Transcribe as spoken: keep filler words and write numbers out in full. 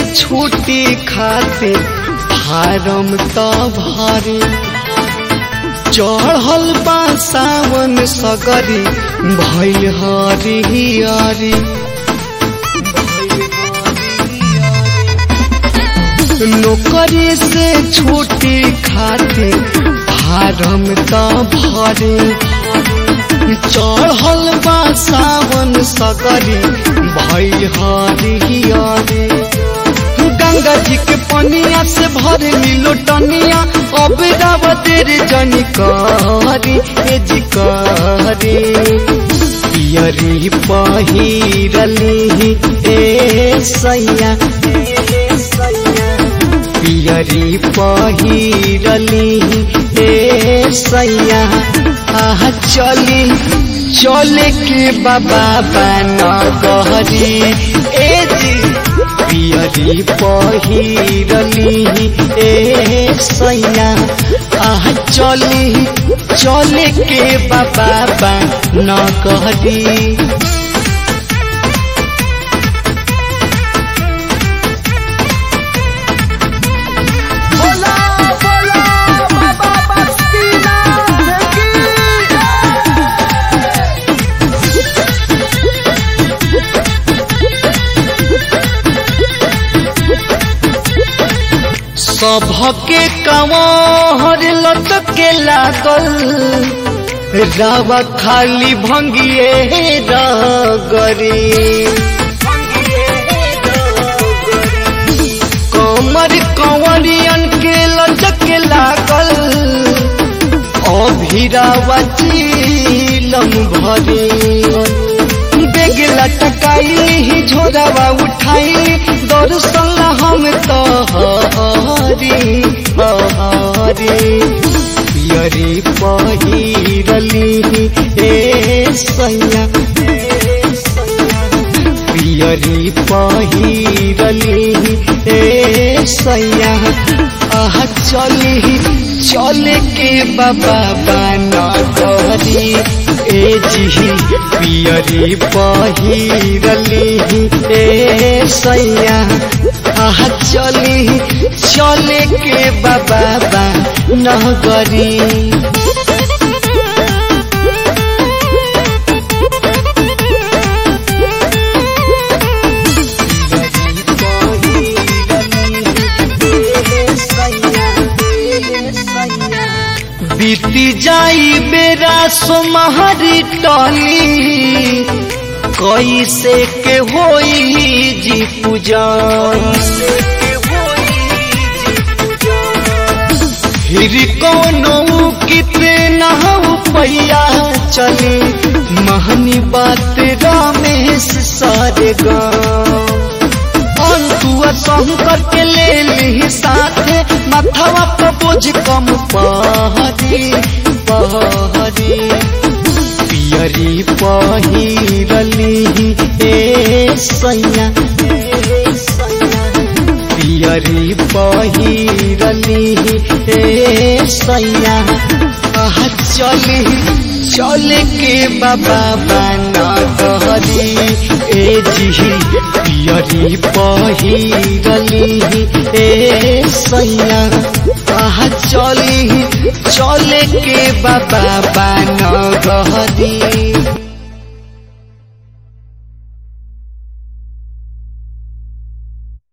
छुट्टी खाते फारम त भरे चढ़ल बा सावन सगरी भइल हरिहरी नौकरी से छुट्टी खाते फारम त भरे चढ़ल बा सावन सगरी भइल हरिहरी गंगा जी के पनिया से भर मिलो टनिया अब रावतेर जनी करी ए जी करी पियरी पहिरली ए सैया पियरी पहिरली ए सैया आह चली चले के बाबा बना गहरी ए जी पियरी पहिरली ए सैया आह चली चले के बाबा बना गहरी सबके कमर लटके लागल रावा खाली भंगिए रगरी कमर कंवरियन के लटके लागल अभिरावा चिलम भरी बेग लटकाई झोरावा उठाई दर्शन हम तो हरी हरी पियरी पहिरली ए सैया पियरी पहिरली ए सैया आह चली चले के बाबा बना गहरी ए जी पियरी पहिरली ए सैया आह चली चले के बाबा बना गरी बीती जाई बेरा सोमहरी टली कैसे के होई जी पूजा फिर कोनो कितना पैया चले महनी बात रमेश सारे गाँव अंतुआ शंकर के ले ली साथे माथवा पर बोझ कम पहरी पहरी पियरी पहिरली ए सैया पियरी पहिरली ए सैया आह चली चले के बाबा बना गहरी ए जी पियरी पहिरली ए सैया आह चली चले के बाबा बना गहरी।